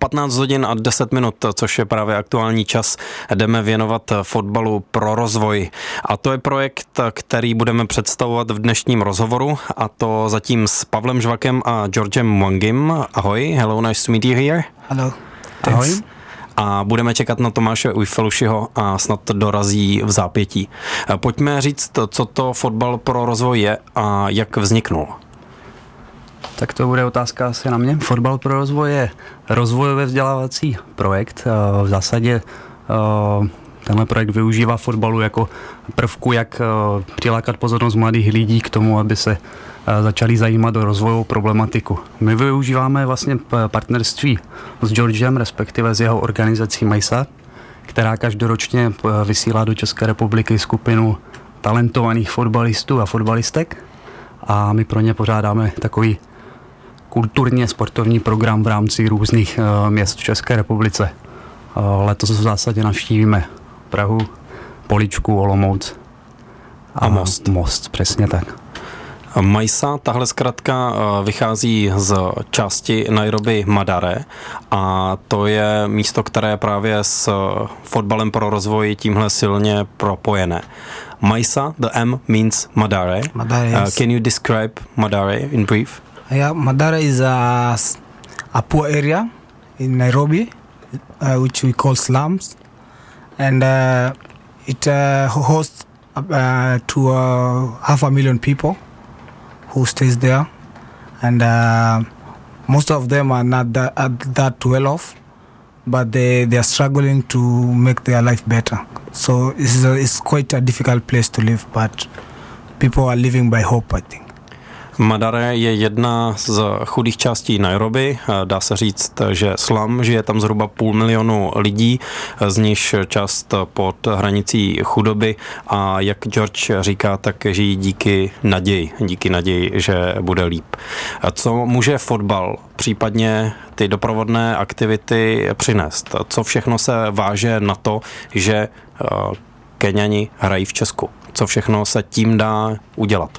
15 hodin a 10 minut, což je právě aktuální čas, jdeme věnovat fotbalu pro rozvoj. A to je projekt, který budeme představovat v dnešním rozhovoru, a to zatím s Pavlem Žvakem a Georgem Mwangim. Ahoj, hello, nice to meet you here. Hello. Ahoj. A budeme čekat na Tomáše Ujfelušiho a snad dorazí v zápětí. Pojďme říct, co to fotbal pro rozvoj je a jak vzniknul. Tak to bude otázka asi na mě. Fotbal pro rozvoj je rozvojově vzdělávací projekt. V zásadě tenhle projekt využívá fotbalu jako prvku, jak přilákat pozornost mladých lidí k tomu, aby se začali zajímat o rozvojovou problematiku. My využíváme vlastně partnerství s Georgem, respektive s jeho organizací MAISA, která každoročně vysílá do České republiky skupinu talentovaných fotbalistů a fotbalistek, a my pro ně pořádáme takový kulturně sportovní program v rámci různých měst v České republice. Letos v zásadě navštívíme Prahu, Poličku, Olomouc a Most, přesně tak. MAISA, tahle zkratka vychází z části Nairobi Mathare, a to je místo, které je právě s fotbalem pro rozvoj tímhle silně propojené. MAISA, the M means Mathare. Yes. Can you describe Mathare in brief? Yeah, Mathare is a poor area in Nairobi, which we call slums, and it hosts to 500,000 people who stays there, and most of them are not that well off, but they are struggling to make their life better. So it's quite a difficult place to live, but people are living by hope, I think. Mathare je jedna z chudých částí Nairobi. Dá se říct, že slum, žije tam zhruba 500 000 lidí, z nichž část pod hranicí chudoby, a jak George říká, tak žijí díky naději, že bude líp. Co může fotbal, případně ty doprovodné aktivity přinést? Co všechno se váže na to, že Keňani hrají v Česku? Co všechno se tím dá udělat?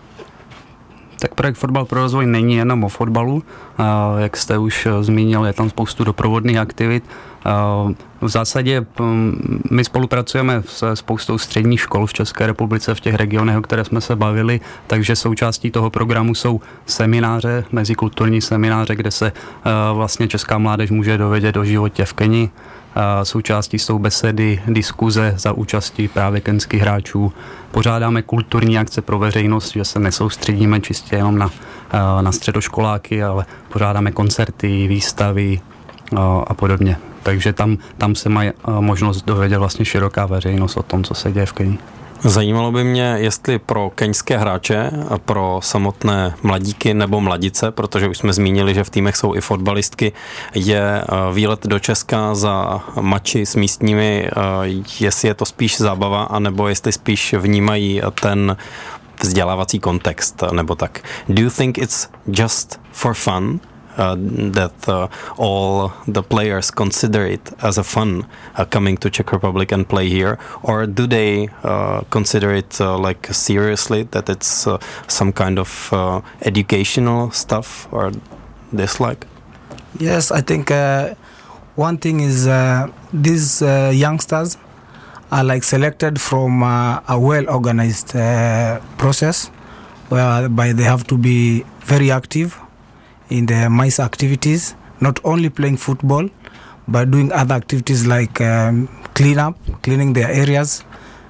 Tak projekt Fotbal pro rozvoj není jenom o fotbalu, jak jste už zmínil, je tam spoustu doprovodných aktivit. V zásadě my spolupracujeme se spoustou středních škol v České republice v těch regionech, o které jsme se bavili, takže součástí toho programu jsou semináře, mezikulturní semináře, kde se vlastně česká mládež může dovědět o životě v Keni. Součástí jsou besedy, diskuze za účastí právě keňských hráčů. Pořádáme kulturní akce pro veřejnost, že se nesoustředíme čistě jenom na středoškoláky, ale pořádáme koncerty, výstavy a podobně. Takže tam se má možnost dovědět vlastně široká veřejnost o tom, co se děje v Keni. Zajímalo by mě, jestli pro keňské hráče a pro samotné mladíky nebo mladice, protože už jsme zmínili, že v týmech jsou i fotbalistky, je výlet do Česka za mači s místními, jestli je to spíš zábava, anebo jestli spíš vnímají ten vzdělávací kontext, nebo tak. Do you think it's just for fun? That all the players consider it as a fun coming to Czech Republic and play here, or do they consider it like seriously, that it's some kind of educational stuff or this like? Yes, I think one thing is these youngsters are like selected from a well-organized process whereby they have to be very active in the MAISA activities, not only playing football, but doing other activities like cleaning their areas,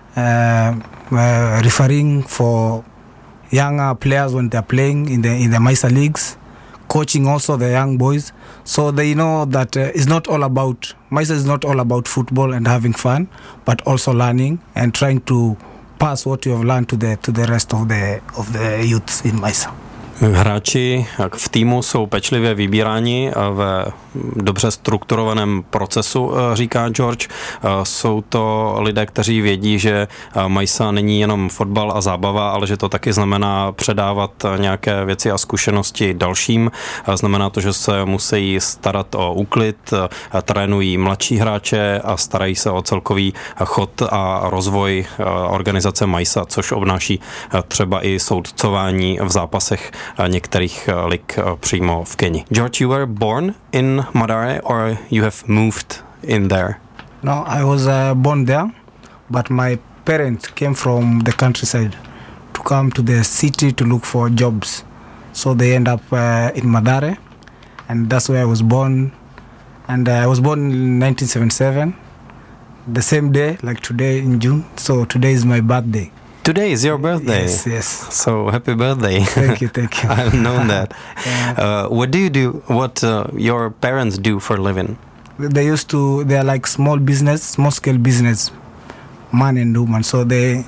referring for younger players when they're playing in the MAISA leagues, coaching also the young boys, so they know that MAISA is not all about football and having fun, but also learning and trying to pass what you have learned to the rest of the youths in MAISA. Hráči v týmu jsou pečlivě vybíráni ve dobře strukturovaném procesu, říká George. Jsou to lidé, kteří vědí, že MAISA není jenom fotbal a zábava, ale že to taky znamená předávat nějaké věci a zkušenosti dalším. Znamená to, že se musí starat o úklid, trénují mladší hráče a starají se o celkový chod a rozvoj organizace MAISA, což obnáší třeba i soudcování v zápasech některých lig přímo v Keni. George, you were born in Mathare or you have moved in there? No, I was born there, but my parents came from the countryside to come to the city to look for jobs. So they end up in Mathare, and that's where I was born. And I was born in 1977, the same day, like today in June. So today is my birthday. Today is your birthday. Yes. So happy birthday. Thank you. I've known that. What do you do? What your parents do for a living? They are like small scale business, man and woman. So they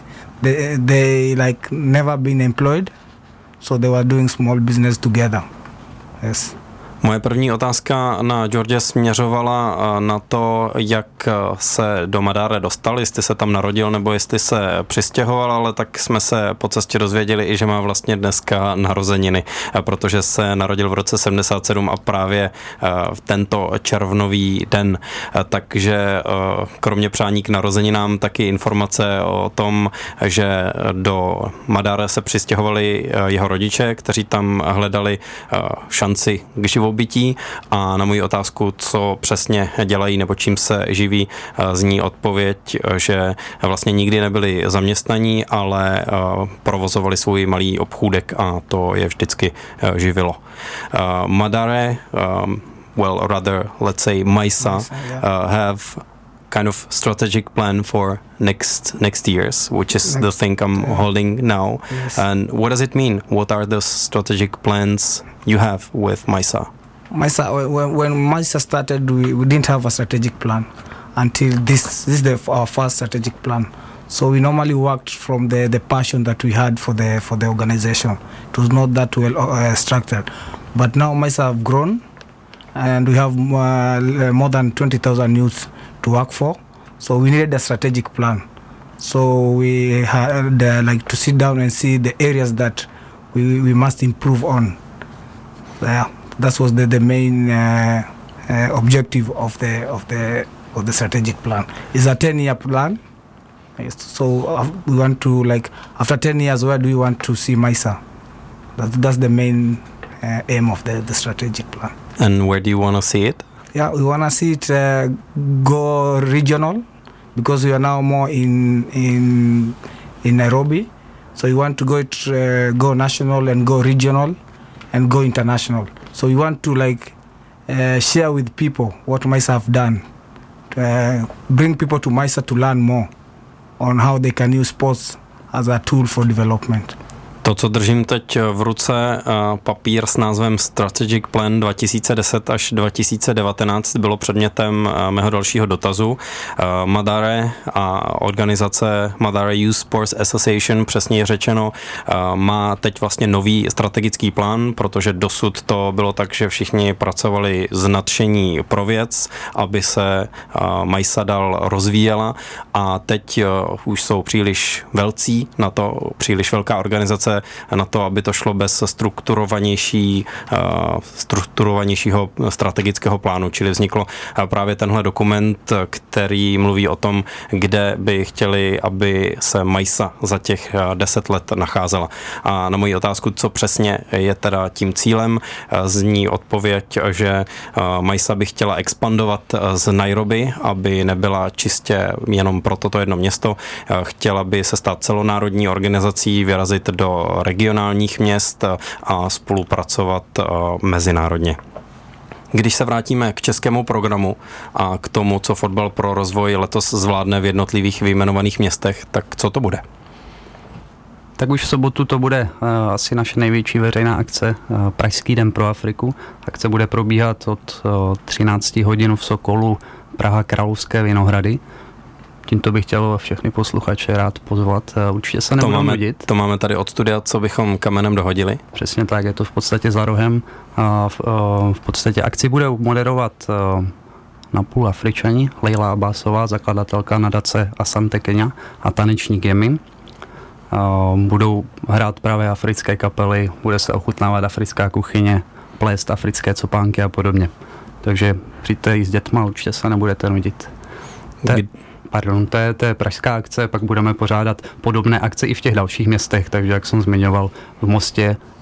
like never been employed. So they were doing small business together. Yes. Moje první otázka na George směřovala na to, jak se do Mathare dostal, jestli se tam narodil nebo jestli se přistěhoval, ale tak jsme se po cestě dozvěděli i, že má vlastně dneska narozeniny, protože se narodil v roce 77 a právě v tento červnový den. Takže kromě přání k narozeninám taky informace o tom, že do Mathare se přistěhovali jeho rodiče, kteří tam hledali šanci k živobytí, a na moji otázku, co přesně dělají nebo čím se živí, zní odpověď, že vlastně nikdy nebyli zaměstnaní, ale provozovali svůj malý obchůdek a to je vždycky živilo. Mathare, well, rather, let's say Maisa, have kind of strategic plan for next years, which is the thing I'm holding now. Yes. And what does it mean? What are the strategic plans you have with Maisa? When Maisa started, we didn't have a strategic plan until this is our first strategic plan. So we normally worked from the passion that we had for the organization. It was not that well structured, but now Maisa have grown, and we have more than 20,000 youths to work for. So we needed a strategic plan. So we had like to sit down and see the areas that we must improve on. That was the main objective of the strategic plan. It's a 10-year plan. So we want to, like, after 10 years, where do we want to see Maisa? That's the main aim of the strategic plan. And where do you want to see it? Yeah, we want to see it go regional, because we are now more in Nairobi. So we want to go national and go regional and go international. So we want to share with people what Maisa have done, bring people to Maisa to learn more on how they can use sports as a tool for development. To, co držím teď v ruce, papír s názvem Strategic Plan 2010 až 2019, bylo předmětem mého dalšího dotazu. Mathare a organizace Mathare Youth Sports Association, přesně řečeno, má teď vlastně nový strategický plán, protože dosud to bylo tak, že všichni pracovali z nadšení pro věc, aby se Maisa dál rozvíjela, a teď už jsou příliš velcí na to, příliš velká organizace na to, aby to šlo bez strukturovanějšího strategického plánu. Čili vzniklo právě tenhle dokument, který mluví o tom, kde by chtěli, aby se Maisa za těch 10 let nacházela. A na moji otázku, co přesně je teda tím cílem, zní odpověď, že Maisa by chtěla expandovat z Nairobi, aby nebyla čistě jenom pro toto jedno město. Chtěla by se stát celonárodní organizací, vyrazit do regionálních měst a spolupracovat mezinárodně. Když se vrátíme k českému programu a k tomu, co Fotbal pro rozvoj letos zvládne v jednotlivých vyjmenovaných městech, tak co to bude? Tak už v sobotu to bude asi naše největší veřejná akce, Pražský den pro Afriku. Akce bude probíhat od 13 hodin v Sokolu, Praha Královské Vinohrady. Tímto bych chtěl všechny posluchače rád pozvat. Určitě se nebudou nudit. To máme tady od studia, co bychom kamenem dohodili. Přesně tak, je to v podstatě za rohem. V podstatě akci bude moderovat napůl Afričani, Leila Abbasová, zakladatelka nadace Asante Kenya, a tanečník Yemin. Budou hrát právě africké kapely, bude se ochutnávat africká kuchyně, plést africké copánky a podobně. Takže přijďte i s dětma, určitě se nebudete nudit. To je pražská akce, pak budeme pořádat podobné akce i v těch dalších městech, takže jak jsem zmiňoval, v Mostě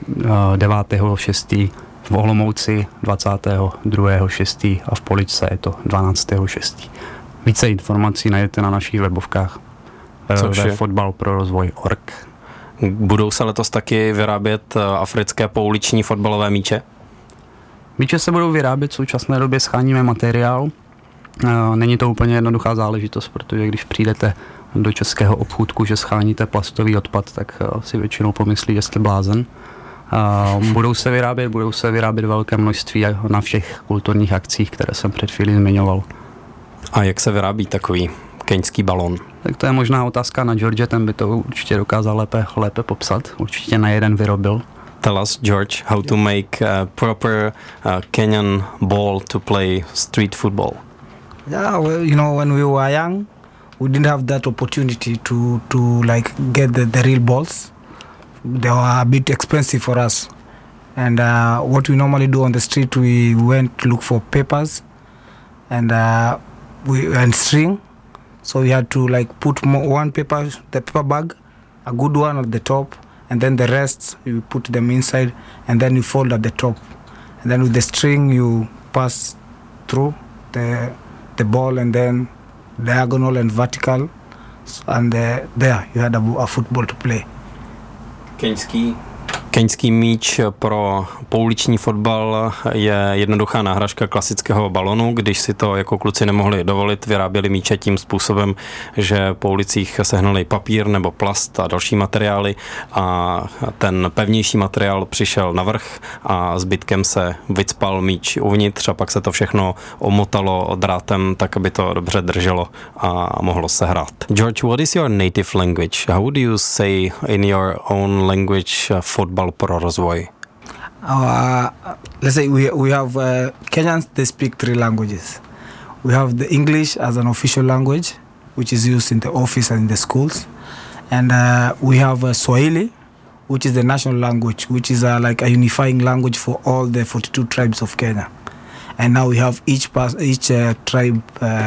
9.6. v Olomouci 22.6. a v Poličce je to 12.6. Více informací najdete na našich webovkách www.fotbalprorozvoj.org. Budou se letos taky vyrábět africké pouliční fotbalové míče? Míče se budou vyrábět, v současné době scháníme materiál. Není to úplně jednoduchá záležitost, protože když přijdete do českého obchůdku, že scháníte plastový odpad, tak si většinou pomyslí, že jste blázen. Budou se vyrábět velké množství na všech kulturních akcích, které jsem před chvílí zmiňoval. A jak se vyrábí takový keňský balón? Tak to je možná otázka na George, ten by to určitě dokázal lépe popsat. Určitě na jeden vyrobil. Tell us, George, how to make a proper Kenyan ball to play street football. Yeah, well, when we were young, we didn't have that opportunity to like get the real balls. They were a bit expensive for us. And what we normally do on the street, we went to look for papers and string. So we had to like put one paper, the paper bag, a good one at the top, and then the rest you put them inside, and then you fold at the top, and then with the string you pass through the ball, and then diagonal and vertical, and there you had a football to play. Keňský míč pro pouliční fotbal je jednoduchá náhražka klasického balonu. Když si to jako kluci nemohli dovolit, vyráběli míče tím způsobem, že po ulicích sehnali papír nebo plast a další materiály a ten pevnější materiál přišel na vrch a zbytkem se vycpal míč uvnitř a pak se to všechno omotalo drátem tak, aby to dobře drželo a mohlo se hrát. George, what is your native language? How do you say in your own language football pro rozvoj? Let's say we have Kenyans, they speak 3 languages. We have the English as an official language, which is used in the office and in the schools. And we have Swahili, which is the national language, which is like a unifying language for all the 42 tribes of Kenya. And now we have each tribe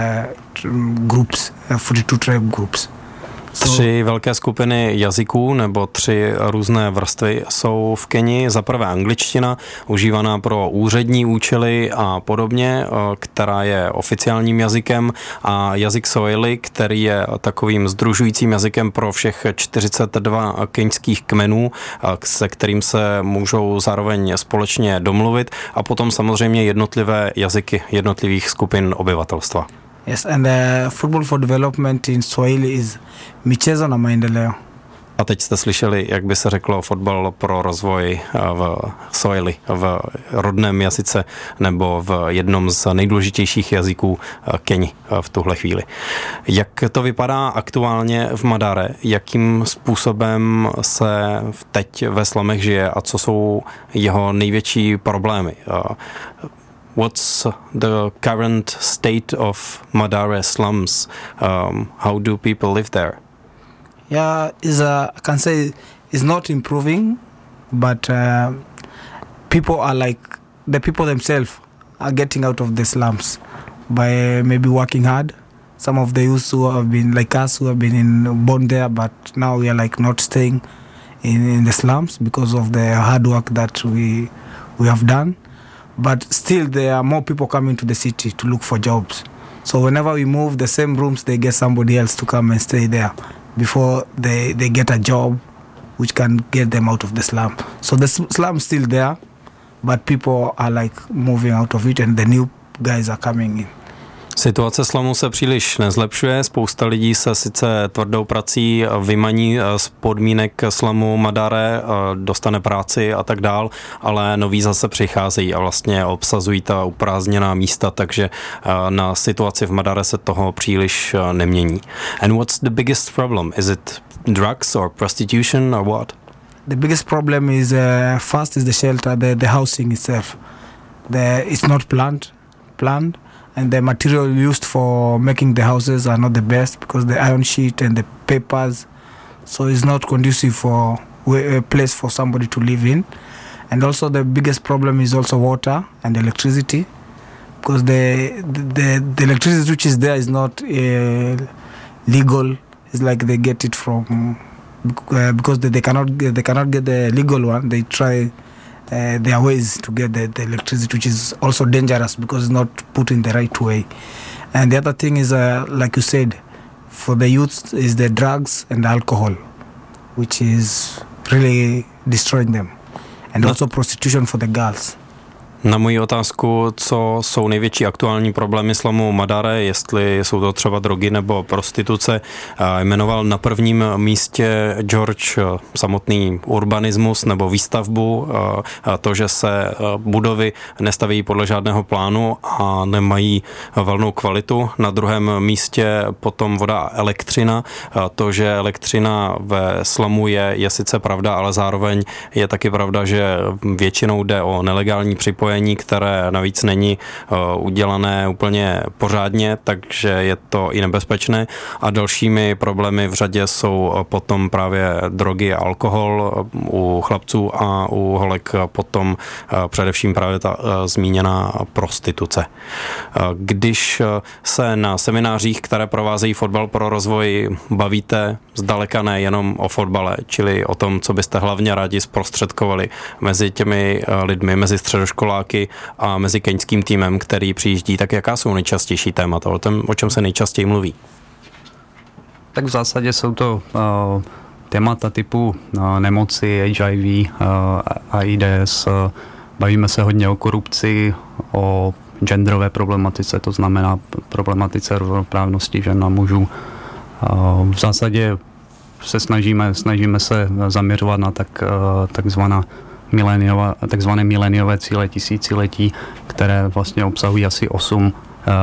groups, 42 tribe groups. 3 velké skupiny jazyků nebo 3 různé vrstvy jsou v Keni. Za prvé angličtina, užívaná pro úřední účely a podobně, která je oficiálním jazykem, a jazyk Swahili, který je takovým sdružujícím jazykem pro všech 42 keňských kmenů, se kterým se můžou zároveň společně domluvit, a potom samozřejmě jednotlivé jazyky jednotlivých skupin obyvatelstva. Yes, and football for development in Swahili is michezo na maendeleo. A teď jste slyšeli, jak by se řeklo fotbal pro rozvoj v Swahili, v rodném jazyce nebo v jednom z nejdůležitějších jazyků Keni v tuhle chvíli. Jak to vypadá aktuálně v Madare? Jakým způsobem se teď ve slumech žije a co jsou jeho největší problémy? What's the current state of Madare slums? How do people live there? Yeah, I can say it's not improving, but people are like, the people themselves are getting out of the slums by maybe working hard. Some of the youth who have been like us, who have been born there, but now we are like not staying in the slums because of the hard work that we have done. But still there are more people coming to the city to look for jobs. So whenever we move, the same rooms, they get somebody else to come and stay there before they get a job which can get them out of the slum. So the slum is still there, but people are like moving out of it and the new guys are coming in. Situace slamu se příliš nezlepšuje, spousta lidí se sice tvrdou prací vymaní z podmínek slamu Madare, dostane práci a tak dál, ale noví zase přicházejí a vlastně obsazují ta uprázdněná místa, takže na situaci v Madare se toho příliš nemění. And what's the biggest problem? Is it drugs or prostitution or what? The biggest problem is first is the shelter, the housing itself. It's not planned. And the material used for making the houses are not the best because the iron sheet and the papers, so it's not conducive for a place for somebody to live in. And also the biggest problem is also water and electricity, because the electricity which is there is not legal. It's like they get it from because they cannot get the legal one. They try their ways to get the electricity, which is also dangerous because it's not put in the right way. And the other thing is, like you said, for the youth is the drugs and alcohol, which is really destroying them. And also prostitution for the girls. Na moji otázku, co jsou největší aktuální problémy slamu Madare, jestli jsou to třeba drogy nebo prostituce, jmenoval na prvním místě George samotný urbanismus nebo výstavbu, to, že se budovy nestaví podle žádného plánu a nemají valnou kvalitu. Na druhém místě potom voda a elektřina. To, že elektřina ve slamu je sice pravda, ale zároveň je taky pravda, že většinou jde o nelegální připojení, které navíc není udělané úplně pořádně, takže je to i nebezpečné. A dalšími problémy v řadě jsou potom právě drogy a alkohol u chlapců a u holek potom především právě ta zmíněná prostituce. Když se na seminářích, které provázejí Fotbal pro rozvoj, bavíte zdaleka ne jenom o fotbale, čili o tom, co byste hlavně rádi zprostředkovali mezi těmi lidmi, mezi středoškoláky a mezi keňským týmem, který přijíždí, tak jaká jsou nejčastější témata, o čem se nejčastěji mluví? Tak v zásadě jsou to témata typu nemoci, HIV, AIDS, bavíme se hodně o korupci, o genderové problematice, to znamená problematice rovnoprávnosti žen a mužů. V zásadě se snažíme se zaměřovat na takzvané mileniové cíle tisíciletí, které vlastně obsahují asi 8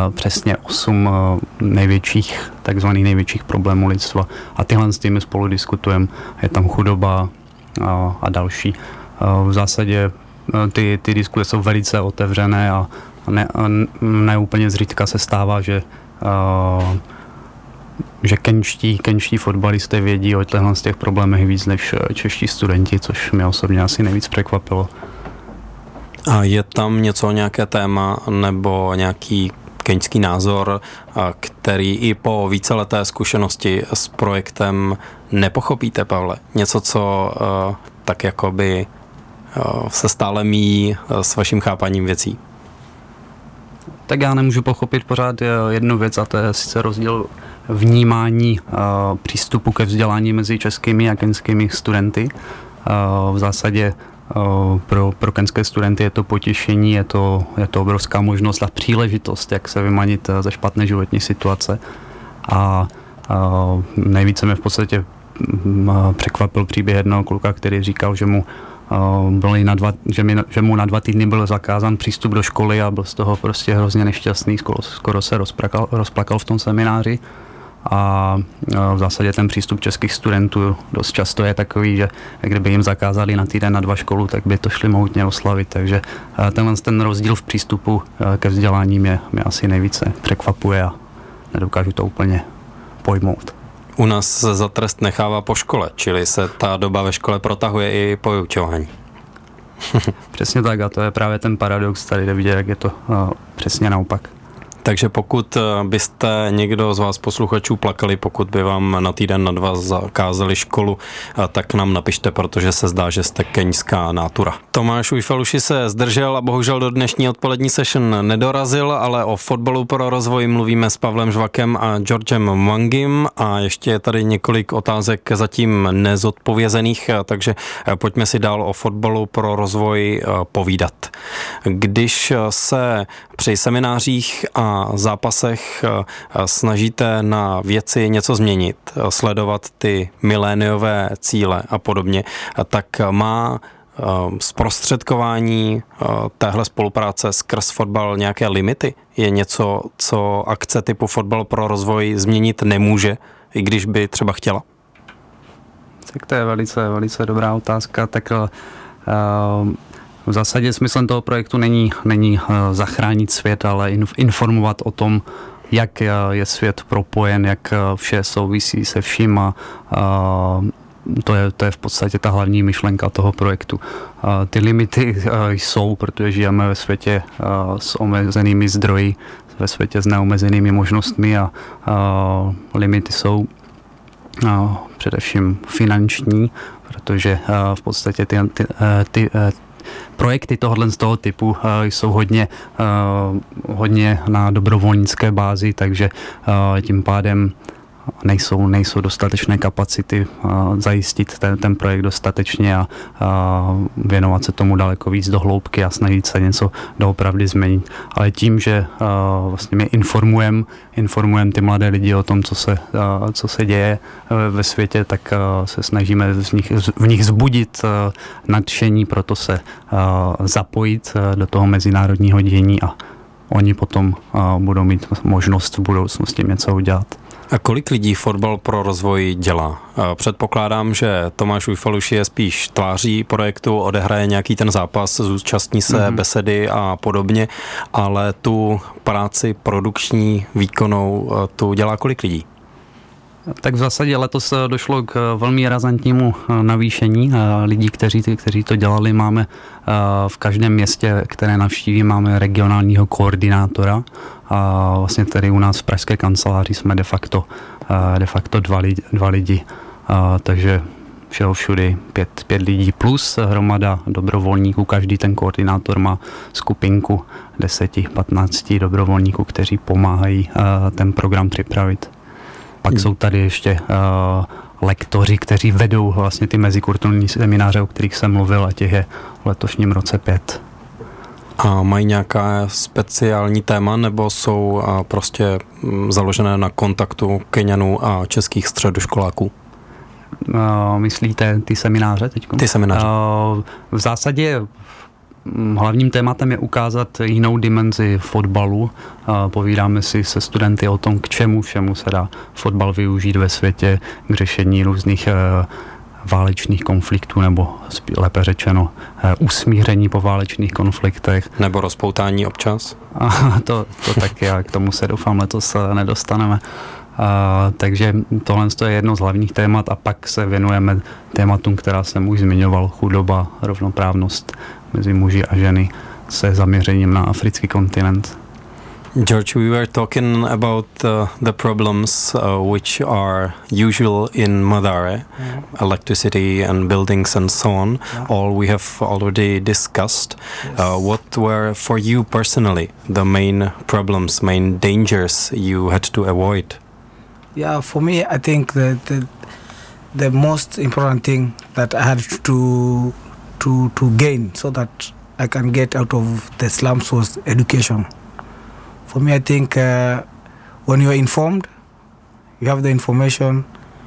takzvaných největších problémů lidstva. A tyhle s těmi spolu diskutujeme. Je tam chudoba a další. V zásadě ty diskuse jsou velice otevřené a ne úplně zřídka se stává, že kenčtí fotbalisté vědí o těch problémech víc než čeští studenti, což mě osobně asi nejvíc překvapilo. A je tam nějaké téma nebo nějaký keňský názor, který i po víceleté zkušenosti s projektem nepochopíte, Pavle? Něco, co tak jakoby se stále míjí s vaším chápaním věcí? Tak já nemůžu pochopit pořád jednu věc, a to je sice rozdíl vnímání přístupu ke vzdělání mezi českými a keňskými studenty. V zásadě pro keňské studenty je to potěšení, je to obrovská možnost a příležitost, jak se vymanit ze špatné životní situace. A nejvíce mě v podstatě překvapil příběh jednoho kluka, který říkal, že mu na 2 týdny byl zakázán přístup do školy a byl z toho prostě hrozně nešťastný, skoro se rozplakal v tom semináři. A v zásadě ten přístup českých studentů dost často je takový, že kdyby jim zakázali na týden, na 2 školu, tak by to šli mohutně oslavit. Takže ten rozdíl v přístupu ke vzdělání mě asi nejvíce překvapuje a nedokážu to úplně pojmout. U nás se za trest nechává po škole, čili se ta doba ve škole protahuje i po vyučování. Přesně tak, a to je právě ten paradox tady, kde vidět, jak je to přesně naopak. Takže pokud byste někdo z vás posluchačů plakali, pokud by vám na týden, na 2 zakázali školu, tak nám napište, protože se zdá, že jste keňská nátura. Tomáš Ujfaluši se zdržel a bohužel do dnešní odpolední session nedorazil, ale o Fotbalu pro rozvoj mluvíme s Pavlem Žvakem a Georgem Mwangim a ještě je tady několik otázek zatím nezodpovězených, takže pojďme si dál o Fotbalu pro rozvoj povídat. Když se při seminářích a zápasech snažíte na věci něco změnit, sledovat ty miléniové cíle a podobně, tak má zprostředkování téhle spolupráce skrz fotbal nějaké limity? Je něco, co akce typu Fotbal pro rozvoj změnit nemůže, i když by třeba chtěla? Tak to je velice, velice dobrá otázka. Tak v zásadě smyslem toho projektu není zachránit svět, ale informovat o tom, jak je svět propojen, jak vše souvisí se vším a to je v podstatě ta hlavní myšlenka toho projektu. Ty limity jsou, protože žijeme ve světě s omezenými zdroji, ve světě s neomezenými možnostmi a limity jsou. především finanční, protože v podstatě ty projekty tohohle z toho typu jsou hodně na dobrovolnické bázi, takže tím pádem nejsou dostatečné kapacity zajistit ten projekt dostatečně a věnovat se tomu daleko víc do hloubky a snažit se něco doopravdy změnit. Ale tím, že vlastně my informujeme ty mladé lidi o tom, co se děje ve světě, tak se snažíme v nich vzbudit nadšení, proto se zapojit do toho mezinárodního dění a oni potom budou mít možnost v budoucnosti něco udělat. A kolik lidí Fotbal pro rozvoj dělá? Předpokládám, že Tomáš Ujfaluš je spíš tváří projektu, odehraje nějaký ten zápas, zúčastní se besedy a podobně, ale tu práci produkční, výkonnou, tu dělá kolik lidí? Tak v zásadě letos došlo k velmi razantnímu navýšení lidí, kteří to dělali. Máme v každém městě, které navštíví, máme regionálního koordinátora. A vlastně tady u nás v pražské kanceláři jsme de facto dva lidi. Takže všudy pět lidí plus hromada dobrovolníků. Každý ten koordinátor má skupinku 10-15 dobrovolníků, kteří pomáhají ten program připravit. Pak jsou tady ještě lektoři, kteří vedou vlastně ty mezikulturní semináře, o kterých jsem mluvil, a těch je v letošním roce 5. A mají nějaká speciální téma, nebo jsou prostě založené na kontaktu Keňanů a českých středoškoláků? Myslíte ty semináře teď? Ty semináře. V zásadě hlavním tématem je ukázat jinou dimenzi fotbalu. Povídáme si se studenty o tom, k čemu všemu se dá fotbal využít ve světě, k řešení různých válečných konfliktů, nebo lépe řečeno usmíření po válečných konfliktech. Nebo rozpoutání občas? To taky, a k tomu se doufám letos nedostaneme. Takže tohle je jedno z hlavních témat a pak se věnujeme tématům, která jsem už zmiňoval, chudoba, rovnoprávnost mezi muži a ženy se zaměřením na africký kontinent. George, we were talking about the problems which are usual in Madare, electricity and buildings and so on. All we have already discussed. What were for you personally the main problems, main dangers you had to avoid? Yeah, for me, I think that the most important thing that I had to gain so that I can get out of the slums was education. For me, I think when you are informed, you have the information,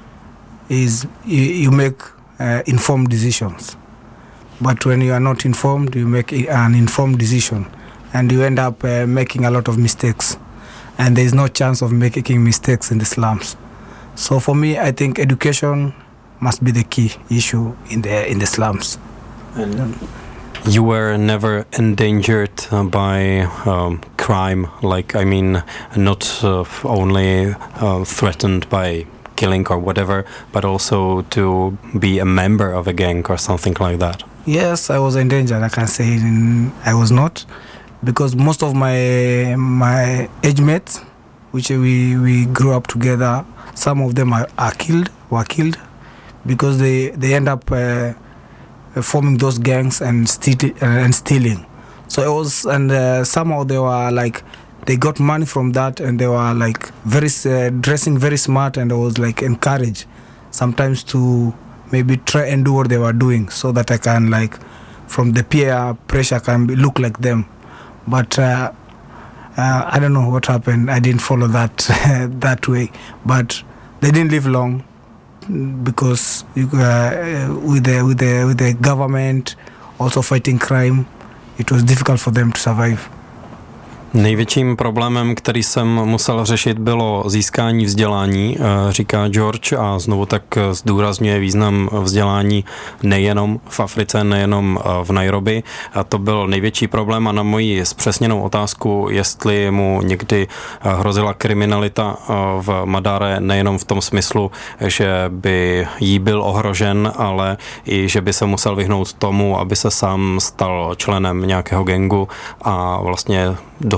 you make informed decisions. But when you are not informed, you make an informed decision, and you end up making a lot of mistakes. And there is no chance of making mistakes in the slums. So for me, I think education must be the key issue in the slums. And you were never endangered by crime, not only threatened by killing or whatever, but also to be a member of a gang or something like that? Yes, I was endangered. I can say I was not, because most of my age mates, which we grew up together, some of them were killed because they end up forming those gangs and stealing. So it was, and somehow they were like, they got money from that, and they were like dressing very smart, and I was like encouraged sometimes to maybe try and do what they were doing, so that I can, like, from the peer pressure, can look like them. But I don't know what happened. I didn't follow that that way. But they didn't live long, because with the government also fighting crime, it was difficult for them to survive. Největším problémem, který jsem musel řešit, bylo získání vzdělání, říká George, a znovu tak zdůrazňuje význam vzdělání nejenom v Africe, nejenom v Nairobi. A to byl největší problém, a na moji zpřesněnou otázku, jestli mu někdy hrozila kriminalita v Madare, nejenom v tom smyslu, že by jí byl ohrožen, ale i že by se musel vyhnout tomu, aby se sám stal členem nějakého gangu a vlastně dostal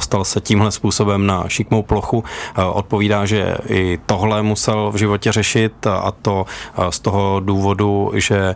dostal se tímhle způsobem na šikmou plochu. Odpovídá, že i tohle musel v životě řešit, a to z toho důvodu, že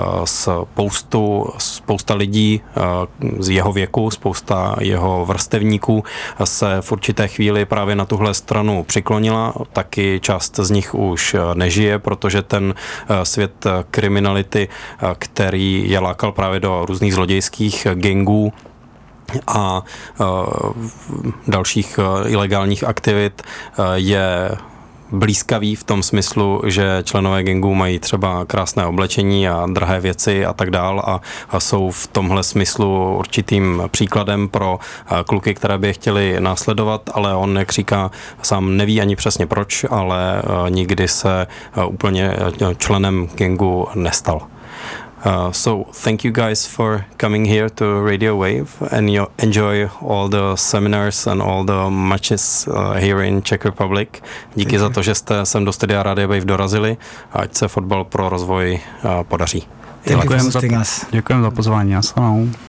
spousta lidí z jeho věku, spousta jeho vrstevníků se v určité chvíli právě na tuhle stranu přiklonila. Taky část z nich už nežije, protože ten svět kriminality, který je lákal právě do různých zlodějských gangů a dalších ilegálních aktivit, je blízkavý v tom smyslu, že členové gangů mají třeba krásné oblečení a drahé věci a tak dál a jsou v tomhle smyslu určitým příkladem pro kluky, které by je chtěli následovat, ale on, jak říká, sám neví ani přesně proč, ale nikdy se úplně členem gangu nestal. So thank you guys for coming here to Radio Wave, and you enjoy all the seminars and all the matches here in Czech Republic. Díky za to, že jste sem do studia Radio Wave dorazili, a ať se Fotbal pro rozvoj podaří. Děkujeme za pozvání.